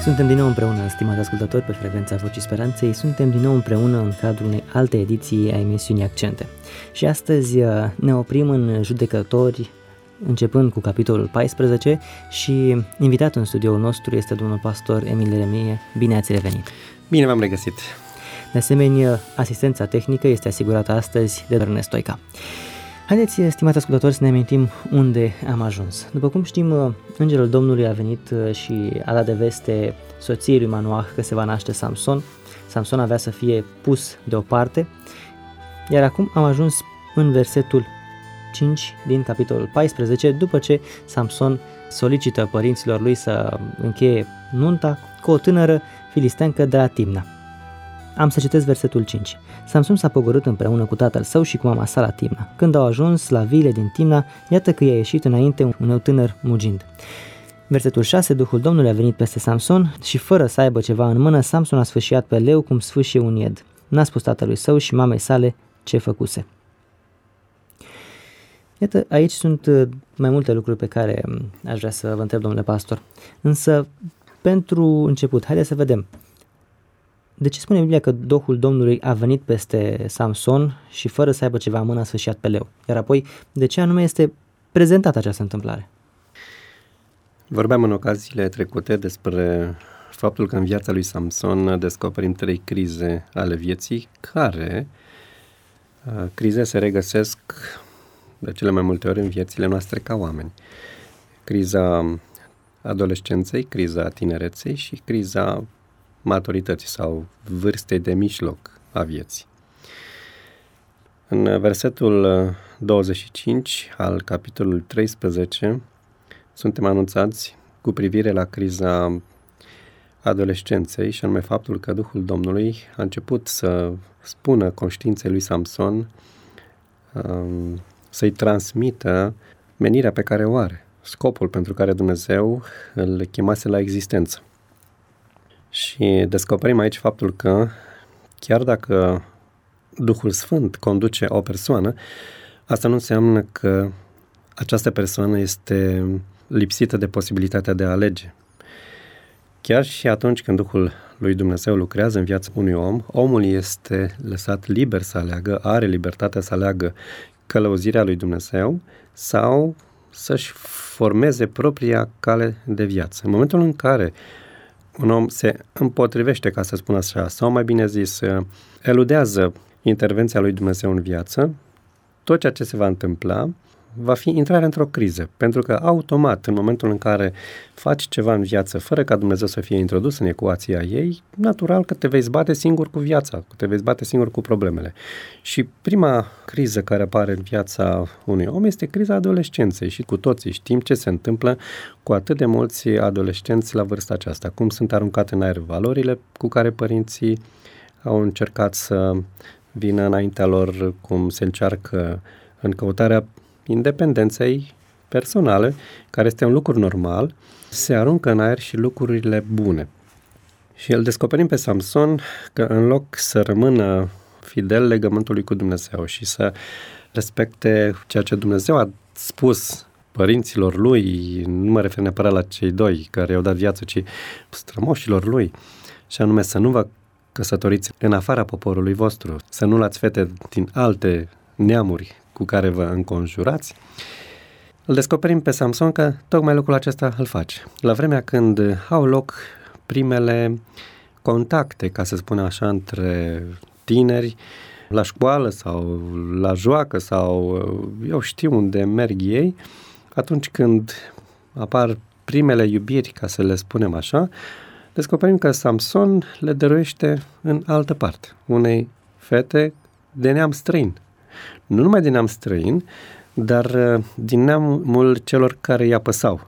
Suntem din nou împreună, stimați ascultători, pe frecvența Vocii Speranței. Suntem din nou împreună în cadrul unei alte ediții a emisiunii Accente. Și astăzi ne oprim în Judecători, începând cu capitolul 14 și invitat în studioul nostru este domnul pastor Emil Ieremie. Bine ați revenit! Bine v-am regăsit! De asemenea, asistența tehnică este asigurată astăzi de Ernest Stoica. Haideți, stimați ascultători, să ne amintim unde am ajuns. După cum știm, Îngerul Domnului a venit și a dat de veste soției lui Manoah că se va naște Samson. Samson avea să fie pus deoparte, iar acum am ajuns în versetul 5 din capitolul 14, după ce Samson solicită părinților lui să încheie nunta cu o tânără filisteancă de la Timna. Am să citesc versetul 5. Samson s-a pogorât împreună cu tatăl său și cu mama sa la Timna. Când au ajuns la viile din Timna, iată că i-a ieșit înainte un tânăr mugind. Versetul 6. Duhul Domnului a venit peste Samson și fără să aibă ceva în mână, Samson a sfâșiat pe leu cum sfâșie un ied. N-a spus tatălui său și mamei sale ce făcuse. Iată, aici sunt mai multe lucruri pe care aș vrea să vă întreb, domnule pastor. Însă, pentru început, haideți să vedem. De ce spune Biblia că Duhul Domnului a venit peste Samson și fără să aibă ceva în mână a sfâșiat pe leu? Iar apoi, de ce anume este prezentată această întâmplare? Vorbeam în ocaziile trecute despre faptul că în viața lui Samson descoperim 3 crize ale vieții, care crize se regăsesc de cele mai multe ori în viețile noastre ca oameni. Criza adolescenței, criza tinereței și criza maturității sau vârstei de mijloc a vieții. În versetul 25 al capitolului 13 suntem anunțați cu privire la criza adolescenței și anume faptul că Duhul Domnului a început să spună conștiinței lui Samson să-i transmită menirea pe care o are, scopul pentru care Dumnezeu îl chemase la existență. Și descoperim aici faptul că chiar dacă Duhul Sfânt conduce o persoană, asta nu înseamnă că această persoană este lipsită de posibilitatea de a alege. Chiar și atunci când Duhul lui Dumnezeu lucrează în viața unui om, omul este lăsat liber să aleagă, are libertatea să aleagă călăuzirea lui Dumnezeu sau să-și formeze propria cale de viață. În momentul în care un om se împotrivește, ca să spun așa, sau mai bine zis, eludează intervenția lui Dumnezeu în viață, tot ceea ce se va întâmpla va fi intrarea într-o criză, pentru că automat, în momentul în care faci ceva în viață fără ca Dumnezeu să fie introdus în ecuația ei, natural că te vei zbate singur cu viața, te vei zbate singur cu problemele. Și prima criză care apare în viața unui om este criza adolescenței și cu toții știm ce se întâmplă cu atât de mulți adolescenți la vârsta aceasta, cum sunt aruncate în aer valorile cu care părinții au încercat să vină înaintea lor, cum se încearcă în căutarea independenței personale, care este un lucru normal, se aruncă în aer și lucrurile bune. Și îl descoperim pe Samson că în loc să rămână fidel legământului cu Dumnezeu și să respecte ceea ce Dumnezeu a spus părinților lui, nu mă refer neapărat la cei 2 care i-au dat viață, ci strămoșilor lui, și anume să nu vă căsătoriți în afara poporului vostru, să nu luați fete din alte neamuri cu care vă înconjurați, îl descoperim pe Samson că tocmai lucrul acesta îl face. La vremea când au loc primele contacte, ca să spun așa, între tineri, la școală sau la joacă sau eu știu unde merg ei, atunci când apar primele iubiri, ca să le spunem așa, descoperim că Samson le dăruiește în altă parte, unei fete de neam străin. Nu numai din neam străin, dar din neamul celor care îi apăsau.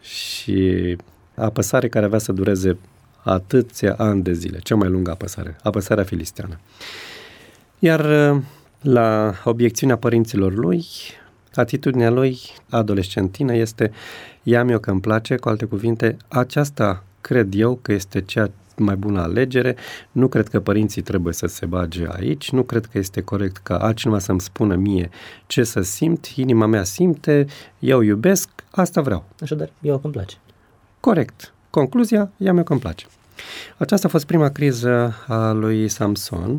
Și apăsare care avea să dureze atâția ani de zile, cea mai lungă apăsare, apăsarea filisteană. Iar la obiecțiunea părinților lui, atitudinea lui adolescentină este: ia-mi eu că îmi place, cu alte cuvinte, aceasta cred eu că este cea mai bună alegere, nu cred că părinții trebuie să se bage aici, nu cred că este corect ca altcineva să-mi spună mie ce să simt, inima mea simte, eu iubesc, asta vreau. Așadar, eu îmi place. Corect. Concluzia, ea mi-o îmi place. Aceasta a fost prima criză a lui Samson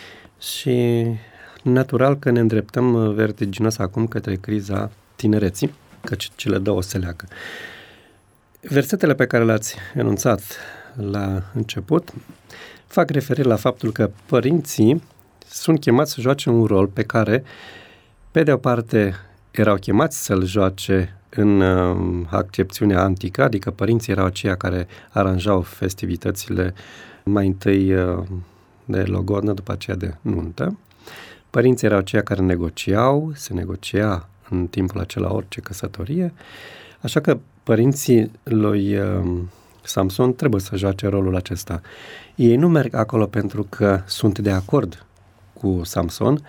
și natural că ne îndreptăm vertiginos acum către criza tinereții, căci cele două se leagă. Versetele pe care le-ați enunțat la început fac referire la faptul că părinții sunt chemați să joace un rol pe care, pe de o parte, erau chemați să-l joace în accepțiunea antică, adică părinții erau aceia care aranjau festivitățile mai întâi de logodnă, după aceea de nuntă. Părinții erau aceia care negociau, se negocia în timpul acela orice căsătorie, așa că părinții lui Samson trebuie să joace rolul acesta. Ei nu merg acolo pentru că sunt de acord cu Samson,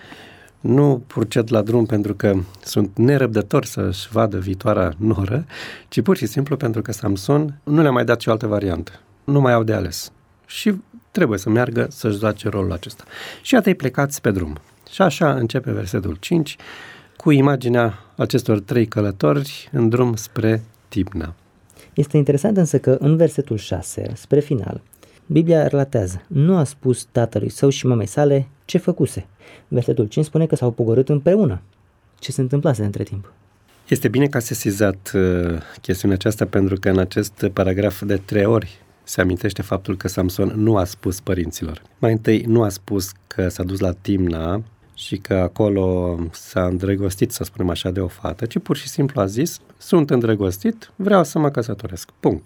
nu purced la drum pentru că sunt nerăbdători să-și vadă viitoarea noră, ci pur și simplu pentru că Samson nu le-a mai dat și o altă variantă. Nu mai au de ales. Și trebuie să meargă să-și joace rolul acesta. Și iată-i plecați pe drum. Și așa începe versetul 5 cu imaginea acestor 3 călători în drum spre Timna. Este interesant însă că în versetul 6, spre final, Biblia relatează: nu a spus tatălui său și mamei sale ce făcuse. Versetul 5 spune că s-au pogorât împreună. Ce se întâmplase între timp? Este bine că a sesizat chestiunea aceasta, pentru că în acest paragraf de 3 ori se amintește faptul că Samson nu a spus părinților. Mai întâi nu a spus că s-a dus la Timna și că acolo s-a îndrăgostit, să spunem așa, de o fată, ci pur și simplu a zis: sunt îndrăgostit, vreau să mă căsătoresc. Punct.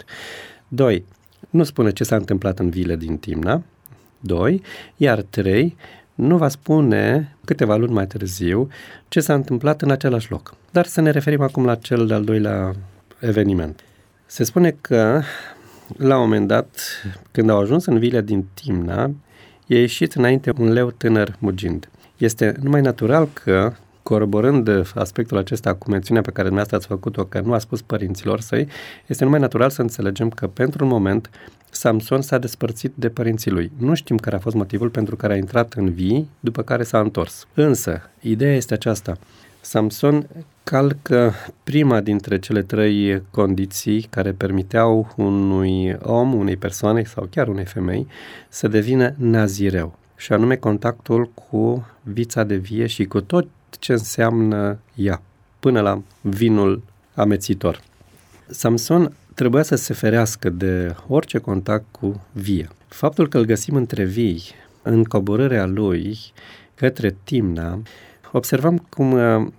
2. Nu spune ce s-a întâmplat în viile din Timna. 2. Iar 3. Nu va spune câteva luni mai târziu ce s-a întâmplat în același loc. Dar să ne referim acum la cel de-al doilea eveniment. Se spune că la un moment dat, când au ajuns în viile din Timna, i-a ieșit înainte un leu tânăr mugind. Este numai natural că, coroborând aspectul acesta cu mențiunea pe care dumneavoastră ați făcut-o, că nu a spus părinților săi, este numai natural să înțelegem că pentru un moment Samson s-a despărțit de părinții lui. Nu știm care a fost motivul pentru care a intrat în vii, după care s-a întors. Însă, ideea este aceasta. Samson calcă prima dintre cele 3 condiții care permiteau unui om, unei persoane sau chiar unei femei să devină nazireu, și anume contactul cu vița de vie și cu tot ce înseamnă ea, până la vinul amețitor. Samson trebuia să se ferească de orice contact cu vie. Faptul că îl găsim între vii, în coborârea lui către Timna, observăm cum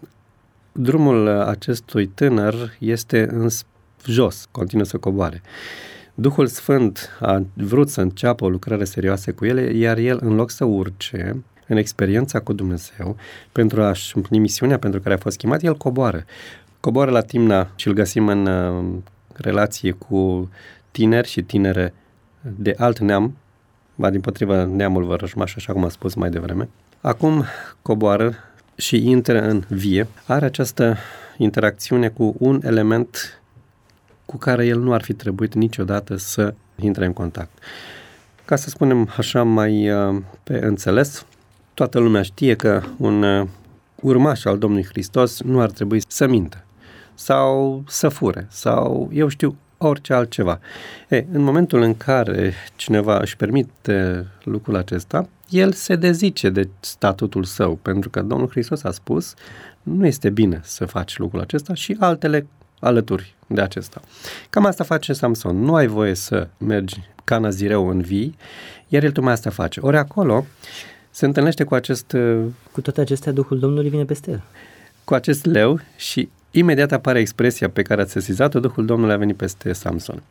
drumul acestui tânăr este în jos, continuă să coboare. Duhul Sfânt a vrut să înceapă o lucrare serioasă cu ele, iar el, în loc să urce în experiența cu Dumnezeu, pentru a-și împlini misiunea pentru care a fost chemat, el coboară. Coboară la Timna și îl găsim în relație cu tineri și tinere de alt neam, dimpotrivă neamul vărășmaș, așa cum am spus mai devreme. Acum coboară și intră în vie. Are această interacțiune cu un element cu care el nu ar fi trebuit niciodată să intre în contact. Ca să spunem așa mai pe înțeles, toată lumea știe că un urmaș al Domnului Hristos nu ar trebui să mintă sau să fure sau, eu știu, orice altceva. În momentul în care cineva își permite lucrul acesta, el se dezice de statutul său, pentru că Domnul Hristos a spus: nu este bine să faci lucrul acesta, și altele alături de acesta. Cam asta face Samson. Nu ai voie să mergi ca nazireu în vii, iar el tocmai asta face. Ori acolo se întâlnește cu acest... Cu toate acestea, Duhul Domnului vine peste el. Cu acest leu și imediat apare expresia pe care ați sesizat-o: Duhul Domnului a venit peste Samson.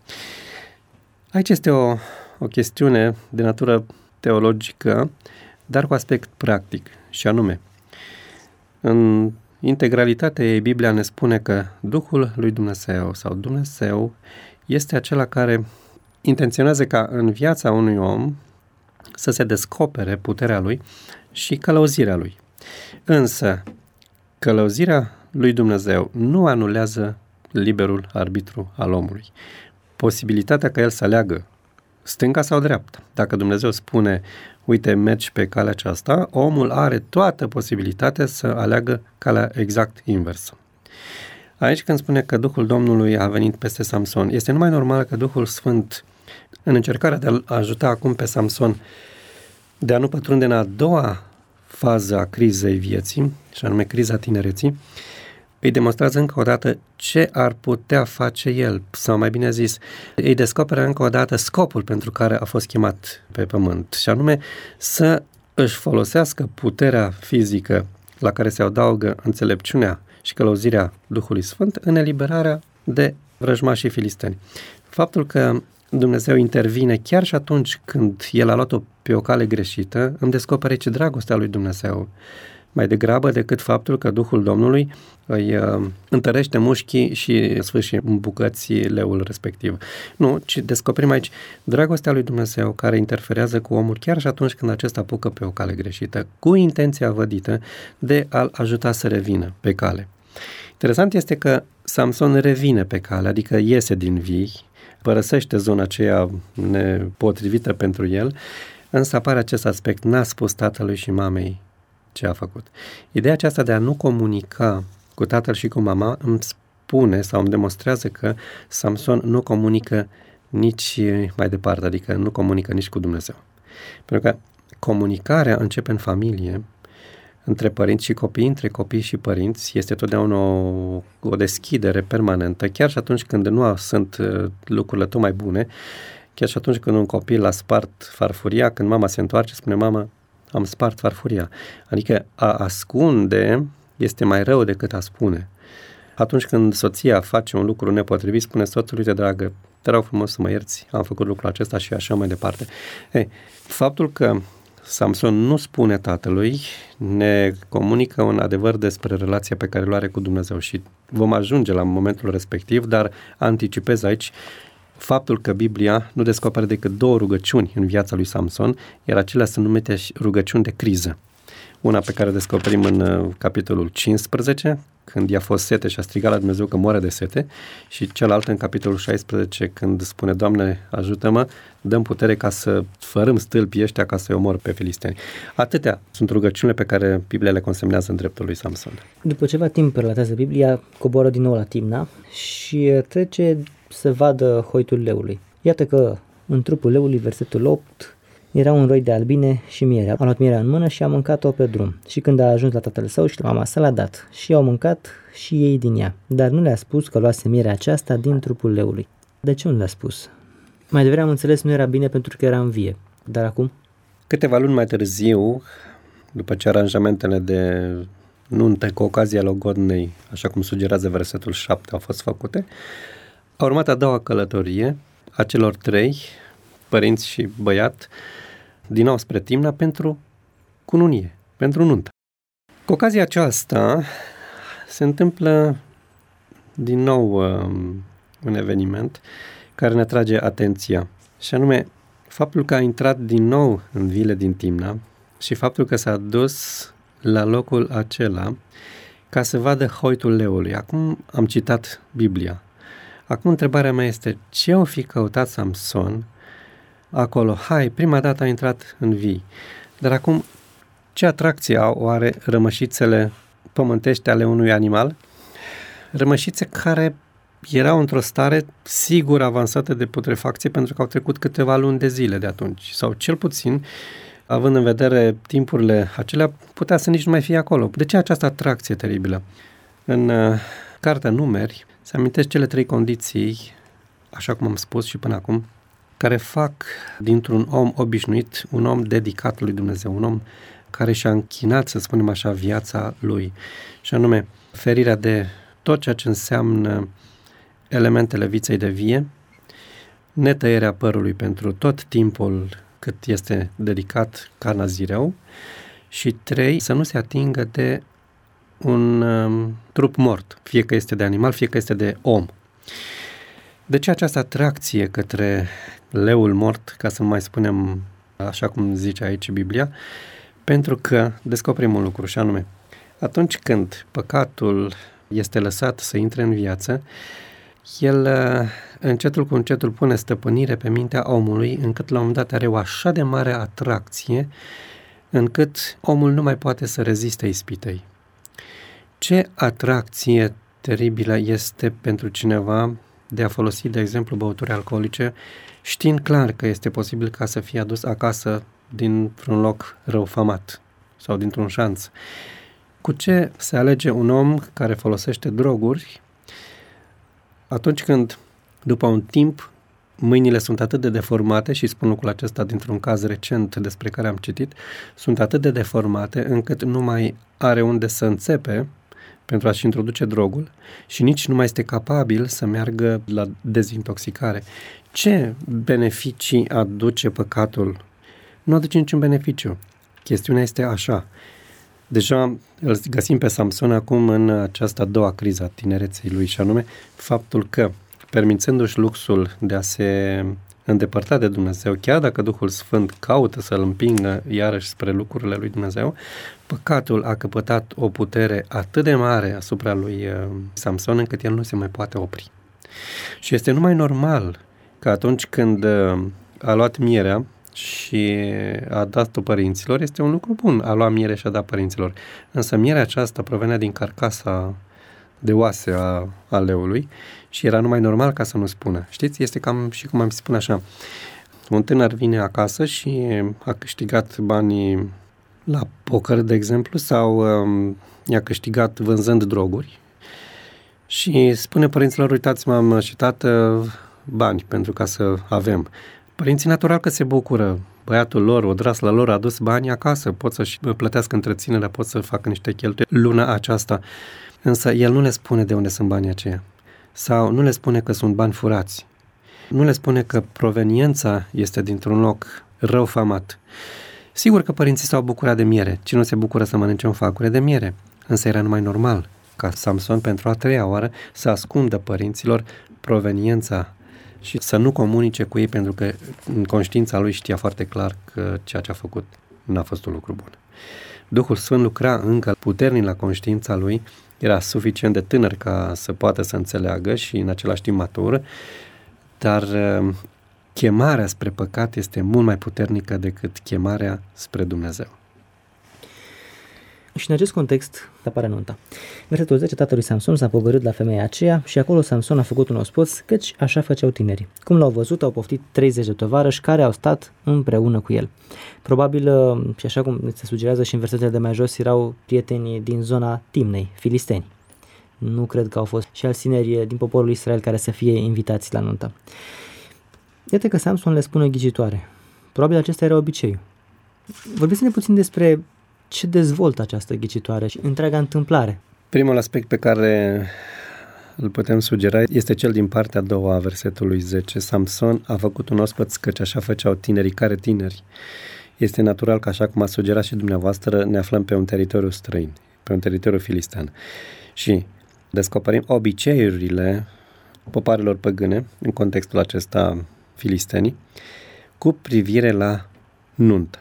Aici este o chestiune de natură teologică, dar cu aspect practic, și anume, în integralitatea ei, Biblia ne spune că Duhul lui Dumnezeu sau Dumnezeu este acela care intenționează ca în viața unui om să se descopere puterea lui și călăuzirea lui. Însă, călăuzirea lui Dumnezeu nu anulează liberul arbitru al omului. Posibilitatea ca el să aleagă stânga sau dreapta. Dacă Dumnezeu spune: uite, mergi pe calea aceasta, omul are toată posibilitatea să aleagă calea exact inversă. Aici când spune că Duhul Domnului a venit peste Samson, este numai normal că Duhul Sfânt, în încercarea de a ajuta acum pe Samson de a nu pătrunde în a doua fază a crizei vieții, și anume criza tinereții, îi demonstrează încă o dată ce ar putea face el, sau mai bine zis, îi descoperă încă o dată scopul pentru care a fost chemat pe pământ, și anume să își folosească puterea fizică la care se adaugă înțelepciunea și călăuzirea Duhului Sfânt în eliberarea de vrăjmașii filisteni. Faptul că Dumnezeu intervine chiar și atunci când el a luat-o pe o cale greșită, îmi descoperă ce dragostea lui Dumnezeu, mai degrabă decât faptul că Duhul Domnului îi întărește mușchii și sfârșie în bucăți leul respectiv. Nu, ci descoperim aici dragostea lui Dumnezeu care interferează cu omul chiar și atunci când acesta apucă pe o cale greșită, cu intenția vădită de a-l ajuta să revină pe cale. Interesant este că Samson revine pe cale, adică iese din vii, părăsește zona aceea nepotrivită pentru el, însă apare acest aspect, n-a spus tatălui și mamei ce a făcut. Ideea aceasta de a nu comunica cu tatăl și cu mama îmi spune sau îmi demonstrează că Samson nu comunică nici mai departe, adică nu comunică nici cu Dumnezeu. Pentru că comunicarea începe în familie, între părinți și copii, între copii și părinți, este totdeauna o deschidere permanentă, chiar și atunci când nu sunt lucrurile tocmai bune, chiar și atunci când un copil a spart farfuria, când mama se întoarce, spune: mamă, am spart farfuria. Adică a ascunde este mai rău decât a spune. Atunci când soția face un lucru nepotrivit, spune soțului: te dragă, te rog frumos să mă ierți, am făcut lucrul acesta și așa mai departe. Faptul că Samson nu spune tatălui ne comunică un adevăr despre relația pe care o are cu Dumnezeu și vom ajunge la momentul respectiv, dar anticipez aici faptul că Biblia nu descoperă decât 2 rugăciuni în viața lui Samson, iar acelea sunt numite rugăciuni de criză. Una pe care o descoperim în capitolul 15, când i-a fost sete și a strigat la Dumnezeu că moare de sete, și cealaltă în capitolul 16, când spune: Doamne, ajută-mă, dă-mi putere ca să fărâm stâlpii ăștia ca să-i omor pe filisteni. Atâtea sunt rugăciunile pe care Biblia le consemnează în dreptul lui Samson. După ceva timp, relatează Biblia, coboară din nou la Timna și trece să vadă hoitul leului. Iată că în trupul leului, versetul 8, era un roi de albine și miere. A luat mierea în mână și a mâncat-o pe drum. Și când a ajuns la tatăl său și la mama sa, l-a dat. Și au mâncat și ei din ea. Dar nu le-a spus că luase mierea aceasta din trupul leului. De ce nu le-a spus? Mai devreme am înțeles, nu era bine pentru că era în vie. Dar acum? Câteva luni mai târziu, după ce aranjamentele de nuntă cu ocazia logodnei, așa cum sugerează versetul 7, au fost făcute, a urmat a doua călătorie a celor 3, părinți și băiat, din nou spre Timna pentru cununie, pentru nuntă. Cu ocazia aceasta se întâmplă din nou un eveniment care ne atrage atenția, și anume faptul că a intrat din nou în viile din Timna și faptul că s-a dus la locul acela ca să vadă hoitul leului. Acum am citat Biblia. Acum întrebarea mea este: ce o fi căutat Samson acolo? Prima dată a intrat în vii. Dar acum, ce atracție au oare rămășițele pământești ale unui animal? Rămășițe care erau într-o stare sigur avansată de putrefacție pentru că au trecut câteva luni de zile de atunci. Sau cel puțin, având în vedere timpurile acelea, putea să nici nu mai fie acolo. De ce această atracție teribilă? În Cartea Numeri se amintesc cele 3 condiții, așa cum am spus și până acum, care fac dintr-un om obișnuit un om dedicat lui Dumnezeu, un om care și-a închinat, să spunem așa, viața lui. Și anume, ferirea de tot ceea ce înseamnă elementele viței de vie, netăierea părului pentru tot timpul cât este dedicat ca nazireu, și 3, să nu se atingă de un trup mort, fie că este de animal, fie că este de om. De ce această atracție către leul mort, ca să mai spunem așa cum zice aici Biblia? Pentru că descoperim un lucru, și anume, atunci când păcatul este lăsat să intre în viață, el încetul cu încetul pune stăpânire pe mintea omului, încât la un moment dat are o așa de mare atracție, încât omul nu mai poate să reziste ispitei. Ce atracție teribilă este pentru cineva de a folosi, de exemplu, băuturi alcoolice, știind clar că este posibil ca să fie adus acasă dintr-un loc răufamat sau dintr-un șanț. Cu ce se alege un om care folosește droguri atunci când, după un timp, mâinile sunt atât de deformate, și spun lucrul acesta dintr-un caz recent despre care am citit, sunt atât de deformate încât nu mai are unde să înțepe pentru a-și introduce drogul și nici nu mai este capabil să meargă la dezintoxicare. Ce beneficii aduce păcatul? Nu aduce niciun beneficiu. Chestiunea este așa. Deja îl găsim pe Samson acum în această a doua criză a tinereței lui, și anume faptul că, permițându-și luxul de a se îndepărta de Dumnezeu, chiar dacă Duhul Sfânt caută să-l împingă iarăși spre lucrurile lui Dumnezeu, păcatul a căpătat o putere atât de mare asupra lui Samson încât el nu se mai poate opri. Și este numai normal că atunci când a luat mierea și a dat-o părinților, este un lucru bun a lua miere și a da părinților. Însă mierea aceasta provenea din carcasa de oase a leului și era numai normal ca să nu spună. Știți, este cam și cum am spune așa. Un tânăr vine acasă și a câștigat banii la poker, de exemplu, sau i-a câștigat vânzând droguri și spune părinților: uitați, mamă și tată, bani pentru ca să avem. Părinții natural că se bucură. Băiatul lor, odrasla lor a adus bani acasă, pot să-și plătească întreținerea, pot să facă niște cheltuieli luna aceasta. Însă el nu le spune de unde sunt banii aceia. Sau nu le spune că sunt bani furați. Nu le spune că proveniența este dintr-un loc răufamat. Sigur că părinții s-au bucurat de miere. Cine nu se bucură să mănânce un facure de miere? Însă era numai normal ca Samson, pentru a treia oară, să ascundă părinților proveniența și să nu comunice cu ei, pentru că în conștiința lui știa foarte clar că ceea ce a făcut n-a fost un lucru bun. Duhul Sfânt lucra încă puternic la conștiința lui, era suficient de tânăr ca să poată să înțeleagă și în același timp matur, dar chemarea spre păcat este mult mai puternică decât chemarea spre Dumnezeu. Și în acest context apare nunta. Versetul 10, tatălui Samson s-a pogorât la femeia aceea și acolo Samson a făcut un ospăț, căci așa făceau tinerii. Cum l-au văzut, au poftit 30 de tovarăși care au stat împreună cu el. Probabil, și așa cum se sugerează și în versetele de mai jos, erau prieteni din zona Timnei, filisteni. Nu cred că au fost și alți tineri din poporul Israel care să fie invitați la nuntă. Iată că Samson le spune ghicitoare. Probabil acesta era obiceiul. Vorbiți-ne puțin despre ce dezvoltă această ghicitoare și întreaga întâmplare. Primul aspect pe care îl putem sugera este cel din partea a doua a versetului 10. Samson a făcut un ospăț, căci așa făceau tinerii. Care tineri? Este natural că, așa cum a sugerat și dumneavoastră, ne aflăm pe un teritoriu străin, pe un teritoriu filistean. Și descoperim obiceiurile popoarelor păgâne, în contextul acesta filistenii, cu privire la nuntă.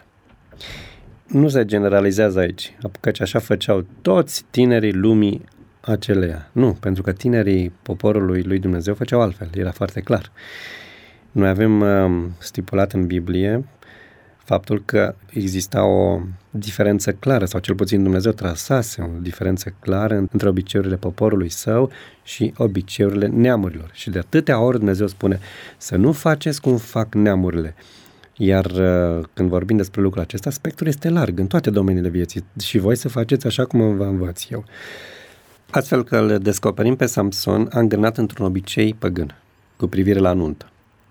Nu se generalizează aici, căci așa făceau toți tinerii lumii aceleia. Nu, pentru că tinerii poporului lui Dumnezeu făceau altfel, era foarte clar. Noi avem stipulat în Biblie faptul că exista o diferență clară, sau cel puțin Dumnezeu trasase o diferență clară între obiceiurile poporului său și obiceiurile neamurilor. Și de atâtea ori Dumnezeu spune să nu faceți cum fac neamurile. Iar când vorbim despre lucrul acesta, spectrul este larg în toate domeniile vieții și voi să faceți așa cum vă învăț eu. Astfel că îl descoperim pe Samson angrenat într-un obicei păgân cu privire la nuntă.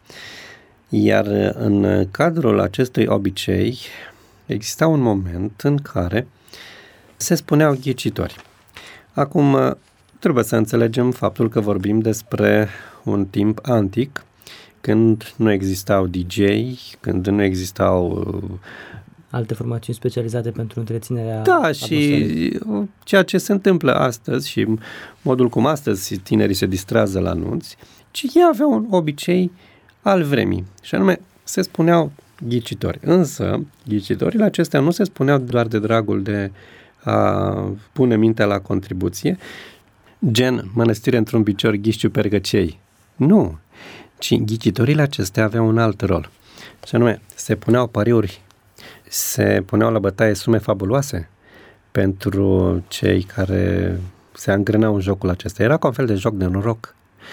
Iar în cadrul acestui obicei exista un moment în care se spuneau ghicitori. Acum trebuie să înțelegem faptul că vorbim despre un timp antic, când nu existau DJ, când nu existau alte formațiuni specializate pentru întreținerea și ceea ce se întâmplă astăzi și modul cum astăzi tinerii se distrează la nunți, ci ei aveau un obicei al vremii, și anume se spuneau ghicitori. Însă ghicitorile acestea nu se spuneau doar de dragul de a pune mintea la contribuție, gen mănăstire într-un picior ghișciu pergăcei. Nu, ci ghicitorile acestea aveau un alt rol. Și anume, se puneau pariuri, se puneau la bătaie sume fabuloase pentru cei care se angrenau în jocul acesta. Era ca un fel de joc de noroc.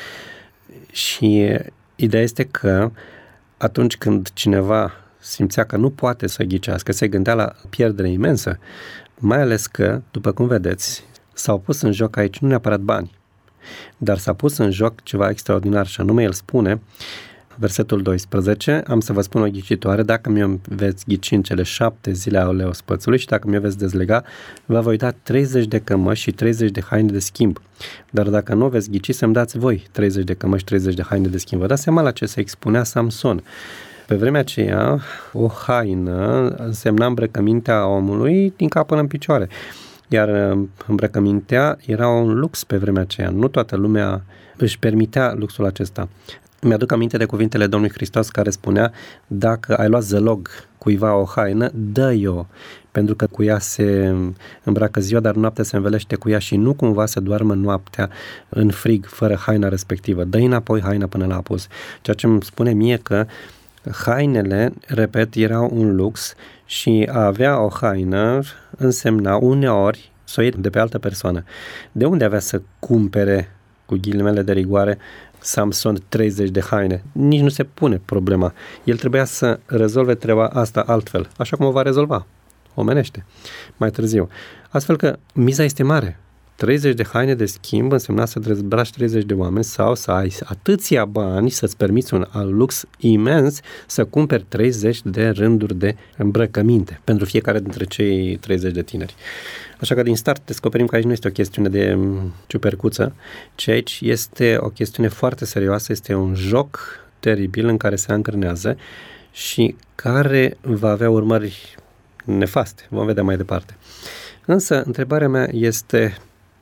Și ideea este că atunci când cineva simțea că nu poate să ghicească, se gândea la pierdere imensă, mai ales că, după cum vedeți, s-au pus în joc aici nu neapărat bani, dar s-a pus în joc ceva extraordinar și anume el spune, versetul 12, am să vă spun o ghicitoare, dacă mi-o veți ghici în cele 7 zile ale ospățului și dacă mi-o veți dezlega, vă voi da 30 de cămăși și 30 de haine de schimb. Dar dacă nu o veți ghici, să-mi dați voi 30 de cămăși, 30 de haine de schimb. Vă dați seama la ce se expunea Samson. Pe vremea aceea, o haină însemna îmbrăcămintea omului din cap până în picioare. Iar îmbrăcămintea era un lux pe vremea aceea. Nu toată lumea își permitea luxul acesta. Mi-aduc aminte de cuvintele Domnului Hristos care spunea, dacă ai luat zălog cuiva o haină, dă-i-o, pentru că cu ea se îmbracă ziua, dar noaptea se învelește cu ea și nu cumva să doarmă noaptea în frig, fără haina respectivă. Dă-i înapoi haina până la apus. Ceea ce îmi spune mie că hainele, repet, erau un lux și a avea o haină însemna uneori să o iei de pe altă persoană. De unde avea să cumpere, cu ghilimele de rigoare, Samson 30 de haine? Nici nu se pune problema. El trebuia să rezolve treaba asta altfel, așa cum o va rezolva, omenește, mai târziu. Astfel că miza este mare. 30 de haine de schimb însemna să dezbraci 30 de oameni sau să ai atâția bani să-ți permiți un lux imens să cumperi 30 de rânduri de îmbrăcăminte pentru fiecare dintre cei 30 de tineri. Așa că din start descoperim că aici nu este o chestiune de ciupercuță, ci aici este o chestiune foarte serioasă, este un joc teribil în care se angrenează și care va avea urmări nefaste. Vom vedea mai departe. Însă, întrebarea mea este,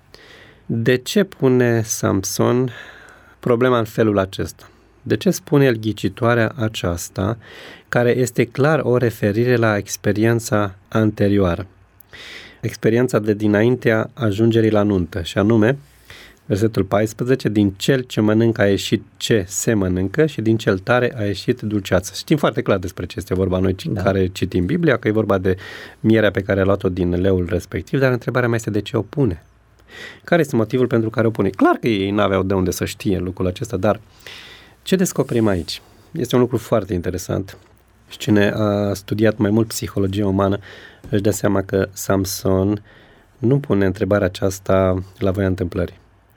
de ce pune Samson problema în felul acesta? De ce spune el ghicitoarea aceasta, care este clar o referire la experiența anterioară? Experiența de dinaintea ajungerii la nuntă, și anume, versetul 14, din cel ce mănâncă a ieșit ce se mănâncă și din cel tare a ieșit dulceață. Știm foarte clar despre ce este vorba noi care citim Biblia, că e vorba de mierea pe care a luat-o din leul respectiv, dar întrebarea mea este de ce o pune? Care este motivul pentru care o pune? Clar că ei n-aveau de unde să știe lucrul acesta, dar ce descoperim aici? Este un lucru foarte interesant și cine a studiat mai mult psihologia umană își dă seama că Samson nu pune întrebarea aceasta la voia întâmplării.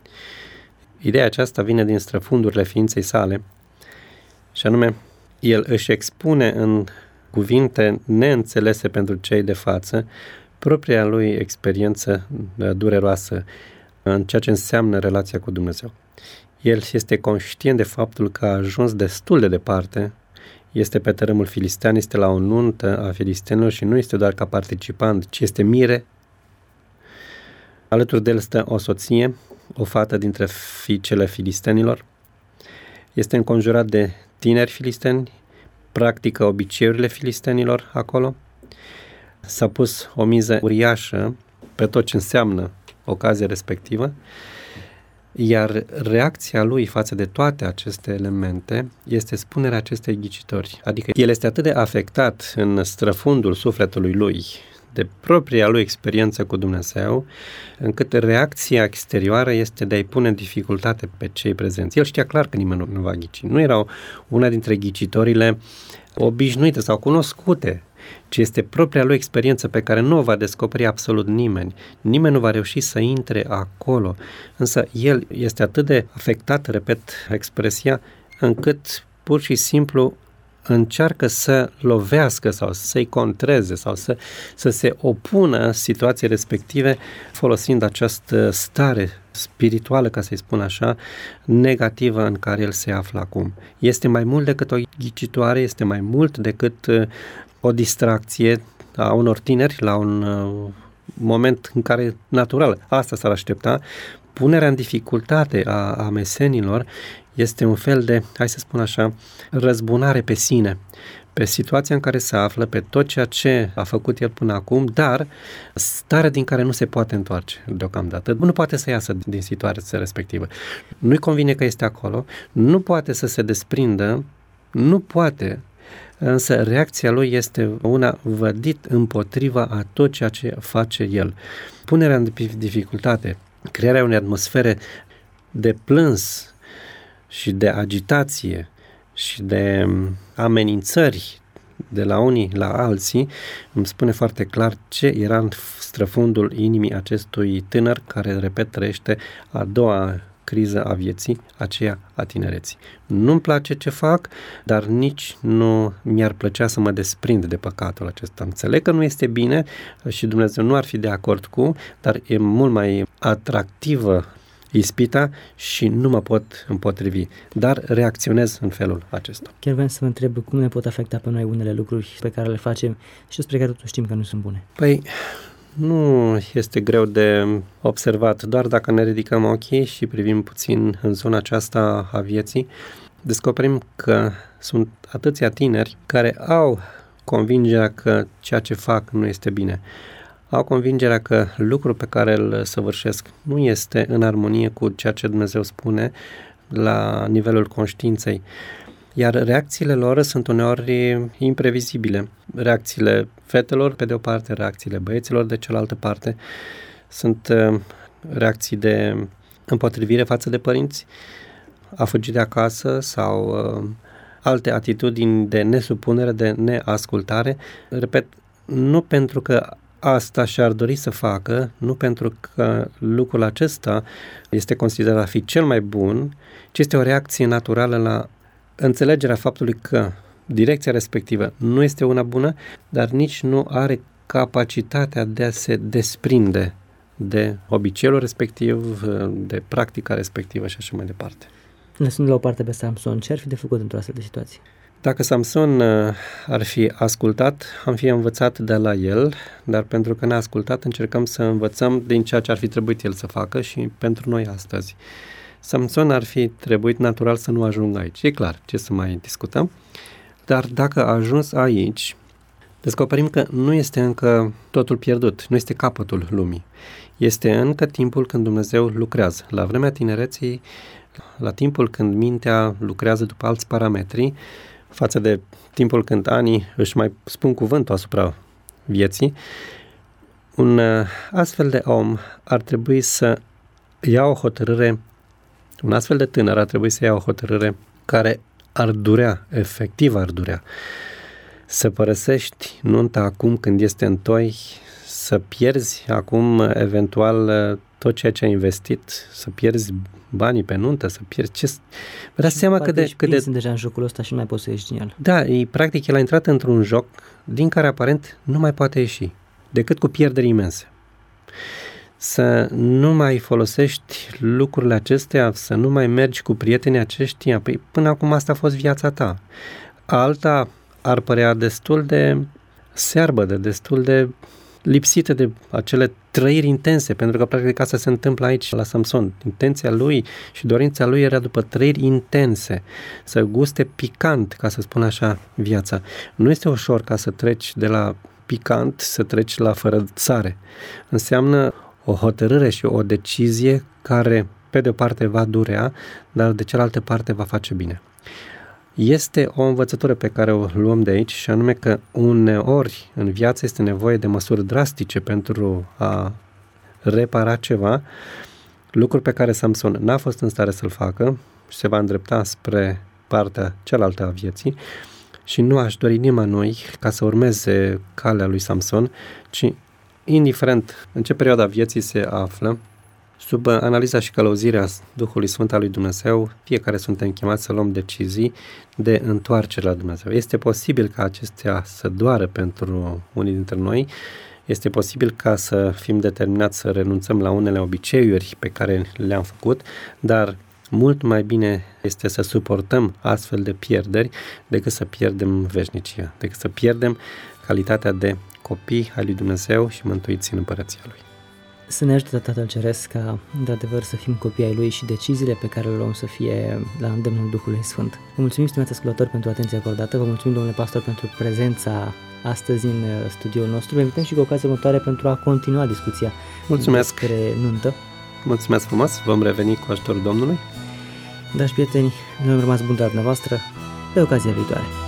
Ideea aceasta vine din străfundurile ființei sale și anume, el își expune în cuvinte neînțelese pentru cei de față propria lui experiență dureroasă în ceea ce înseamnă relația cu Dumnezeu. El este conștient de faptul că a ajuns destul de departe, este pe tărâmul filistean, este la o nuntă a filistenilor și nu este doar ca participant, ci este mire. Alături de el stă o soție, o fată dintre fiicele filistenilor. Este înconjurat de tineri filisteni, practică obiceiurile filistenilor acolo. S-a pus o miză uriașă pe tot ce înseamnă ocazia respectivă, iar reacția lui față de toate aceste elemente este spunerea acestei ghicitori. Adică el este atât de afectat în străfundul sufletului lui de propria lui experiență cu Dumnezeu, încât reacția exterioară este de a-i pune în dificultate pe cei prezenți. El știa clar că nimeni nu va ghici. Nu erau una dintre ghicitorile obișnuite sau cunoscute, ci este propria lui experiență pe care nu o va descoperi absolut nimeni. Nimeni nu va reuși să intre acolo. Însă el este atât de afectat, repet expresia, încât pur și simplu încearcă să lovească sau să-i contreze sau să se opună situației respective folosind această stare spirituală, ca să-i spun așa, negativă în care el se află acum. Este mai mult decât o ghicitoare, este mai mult decât o distracție a unor tineri la un moment în care natural asta s-ar aștepta. Punerea în dificultate a mesenilor este un fel de, hai să spun așa, răzbunare pe sine, pe situația în care se află, pe tot ceea ce a făcut el până acum, dar starea din care nu se poate întoarce deocamdată. Nu poate să iasă din situația respectivă. Nu-i convine că este acolo, nu poate să se desprindă, nu poate, însă reacția lui este una vădit împotriva a tot ceea ce face el. Punerea în dificultate crearea unei atmosfere de plâns și de agitație și de amenințări de la unii la alții, îmi spune foarte clar ce era în străfundul inimii acestui tânăr care, repet, trăiește a doua criză a vieții, aceea a tinereții. Nu-mi place ce fac, dar nici nu mi-ar plăcea să mă desprind de păcatul acesta. Înțeleg că nu este bine și Dumnezeu nu ar fi de acord cu, dar e mult mai atractivă ispita și nu mă pot împotrivi, dar reacționez în felul acesta. Chiar vreau să vă întreb cum ne pot afecta pe noi unele lucruri pe care le facem și despre care totuși știm că nu sunt bune. Păi, nu este greu de observat, doar dacă ne ridicăm ochii și privim puțin în zona aceasta a vieții, descoperim că sunt atâția tineri care au convingerea că ceea ce fac nu este bine. Au convingerea că lucrul pe care îl săvârșesc nu este în armonie cu ceea ce Dumnezeu spune la nivelul conștiinței. Iar reacțiile lor sunt uneori imprevizibile. Reacțiile fetelor, pe de o parte, reacțiile băieților, de cealaltă parte, sunt reacții de împotrivire față de părinți, a fugi de acasă sau alte atitudini de nesupunere, de neascultare. Repet, nu pentru că asta și-ar dori să facă, nu pentru că lucrul acesta este considerat a fi cel mai bun, ci este o reacție naturală la înțelegerea faptului că direcția respectivă nu este una bună, dar nici nu are capacitatea de a se desprinde de obiceiul respectiv, de practica respectivă și așa mai departe. Lăsând la o parte pe Samson, ce ar fi de făcut într-o astfel de situație? Dacă Samson ar fi ascultat, am fi învățat de la el, dar pentru că n-a ascultat, încercăm să învățăm din ceea ce ar fi trebuit el să facă și pentru noi astăzi. Samson ar fi trebuit natural să nu ajungă aici. E clar, ce să mai discutăm. Dar dacă a ajuns aici, descoperim că nu este încă totul pierdut, nu este capătul lumii. Este încă timpul când Dumnezeu lucrează. La vremea tinereții, la timpul când mintea lucrează după alți parametri, față de timpul când anii își mai spun cuvântul asupra vieții, un astfel de om ar trebui să ia o hotărâre, un astfel de tânăr ar trebui să ia o hotărâre care ar durea, efectiv ar durea. Să părăsești nunta acum când este în toi, să pierzi acum eventual tot ceea ce ai investit, să pierzi banii pe nuntă, să pierzi ce... Vă dați seama cât de... sunt deja în jocul ăsta și nu mai poți să ieși din el. Da, practic el a intrat într-un joc din care aparent nu mai poate ieși, decât cu pierderi imense. Să nu mai folosești lucrurile acestea, să nu mai mergi cu prietenii aceștia, păi până acum asta a fost viața ta. Alta ar părea destul de searbădă, destul de lipsită de acele trăiri intense, pentru că practic asta se întâmplă aici la Samson. Intenția lui și dorința lui era după trăiri intense, să guste picant, ca să spun așa, viața. Nu este ușor ca să treci de la picant să treci la fără sare. Înseamnă o hotărâre și o decizie care, pe de o parte, va durea, dar de cealaltă parte va face bine. Este o învățătură pe care o luăm de aici și anume că uneori în viață este nevoie de măsuri drastice pentru a repara ceva, lucruri pe care Samson n-a fost în stare să-l facă și se va îndrepta spre partea cealaltă a vieții și nu aș dori nimănui ca să urmeze calea lui Samson, ci indiferent în ce perioada vieții se află, sub analiza și călăuzirea Duhului Sfânt al lui Dumnezeu, fiecare suntem chemați să luăm decizii de întoarcere la Dumnezeu. Este posibil ca acestea să doară pentru unii dintre noi, este posibil ca să fim determinați să renunțăm la unele obiceiuri pe care le-am făcut, dar mult mai bine este să suportăm astfel de pierderi decât să pierdem veșnicia, decât să pierdem calitatea de copii ai lui Dumnezeu și mântuiți în împărăția Lui. Să ne ajute Tatăl Ceresc ca, într-adevăr, să fim copii ai Lui și deciziile pe care le luăm să fie la îndemnul Duhului Sfânt. Vă mulțumim, stimați ascultători, pentru atenția acordată, vă mulțumim, domnule pastor, pentru prezența astăzi în studioul nostru. Vă invităm și cu ocazia următoare pentru a continua discuția despre nuntă. Mulțumesc frumos, vom reveni cu ajutorul Domnului. Dragi prieteni, noi am rămas buni de la dumneavoastră, pe ocazia viitoare.